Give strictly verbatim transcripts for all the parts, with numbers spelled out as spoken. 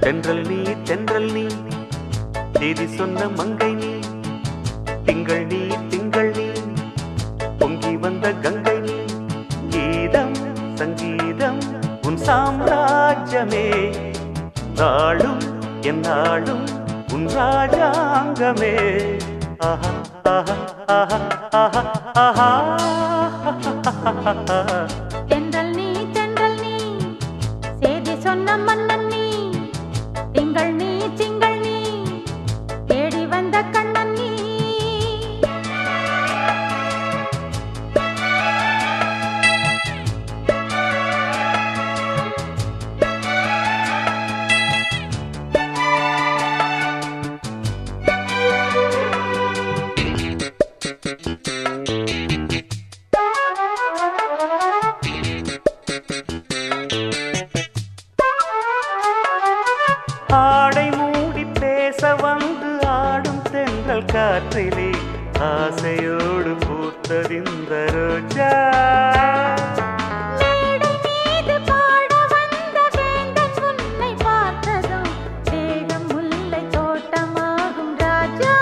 தென்றல் நீ தென்றல் நீ தேதி சொன்ன மங்கை நீ திங்கள் நீ திங்கள் நீ பொங்கி வந்த கங்கை நீ கீதம் சங்கீதம் உன் சாம்ராஜ்யமே நாளும் என் நாளும் உன் ராஜாங்கமே ஆஹா ஆஹா ஆஹா ஆஹா ஆஹா தென்றல் நீ தென்றல் நீ சேதி சொன்ன மன்னன் நீ திங்கள் நீ திங்கள் நீ தேடி வந்த கண்ணன் நீ ஆடை மூடி பேச வந்து ஆடும் தென்றல் காற்றிலே ஆசையோடு பூத்ததிந்த ரோஜா மேடை மீது பாட வந்த வேந்தன் உன்னை பார்த்ததும் தேகம் முல்லை தோட்டமாகும் ராஜா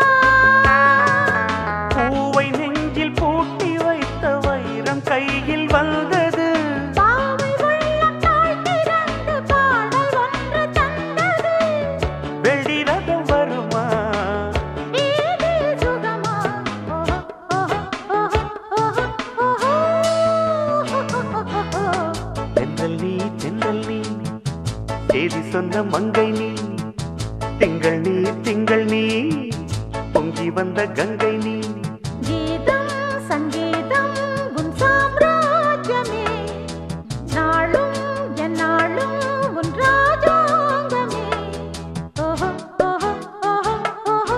பூவை நெஞ்சில் பூட்டி வைத்த வைரம் கையில் வந்தது பாவை உள்ளம் தாழ்த்திறந்து பாடல் ஒன்று தந்தது வெள்ளி ரதம் வருமா வீதில் சுகமா ஓஹோ ஓஹோ ஓஹோ ஓஹோ தென்றல் நீ தென்றல் நீ தேதி சொன்ன மங்கை நீ திங்கள் நீ திங்கள் நீ பொங்கி வந்த கங்கை நீ கீதம் சங்கீதம் உன் சாம்ராஜ்யமே நாளும் என் நாளும் உன் ராஜாங்கமே ஓஹோ ஓஹோ ஓஹோ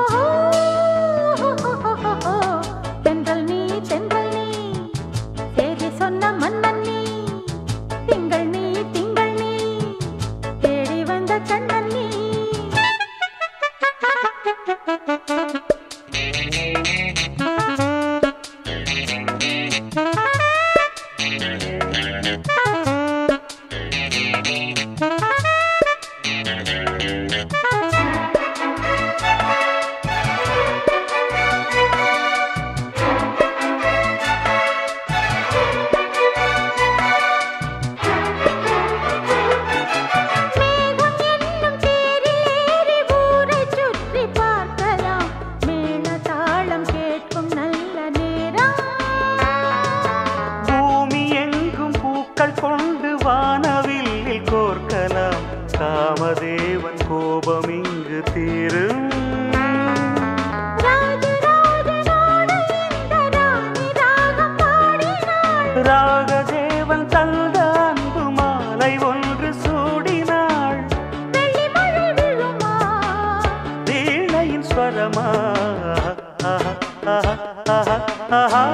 ஓஹோ ஓஹோ தென்றல் நீ தென்றல் நீ சேதி சொன்ன மன்னன் நீ திங்கள் நீ திங்கள் நீ தேடி வந்த கண்ணன் நீ மேகம் என்னும் தேரில் ஏறி ஊரைச் சுற்றி பார்க்கலாம் மேள தாளம் கேட்கும் நல்ல நேரம் பூமி எங்கும் பூக்கள் கொண்டு வானவில்லில் கோர்க்கலாம் காமதேவன் கோபம் இங்கு தீரும் ராஜராஜனோடு இந்த ராணி ராகம் பாடினாள் ராகதேவன் தந்த அன்பு மாலை ஒன்று சூடினாள் வெள்ளி மழை விழுமா வீணையின் ஸ்வரமா ஆஹா, ஆஹா, ஆஹா, ஆஹா,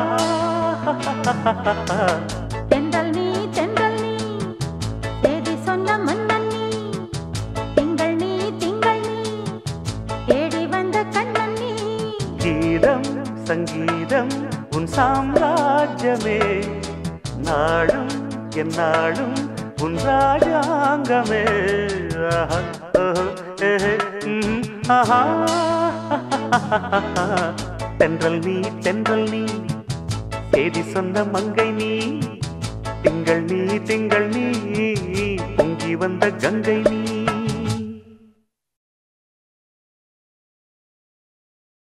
ஆஹா. தென்றல் நீ தென்றல் நீ தேதி சொன்ன மன்னன் நீ திங்கள் நீ திங்கள் நீ தேடி வந்த கண்ணன் நீ கீதம் சங்கீதம் உன் சாம்ராஜ்யமே நாளும் என் நாளும் உன் ராஜாங்கமே ஆஹா, ஓஹோ, ஏஹே, ம், ஆஹா. தென்றல் நீ தென்றல் நீ தேதி சொன்ன மங்கை நீ திங்கள் நீ திங்கள் நீ பொங்கி வந்த கங்கை நீ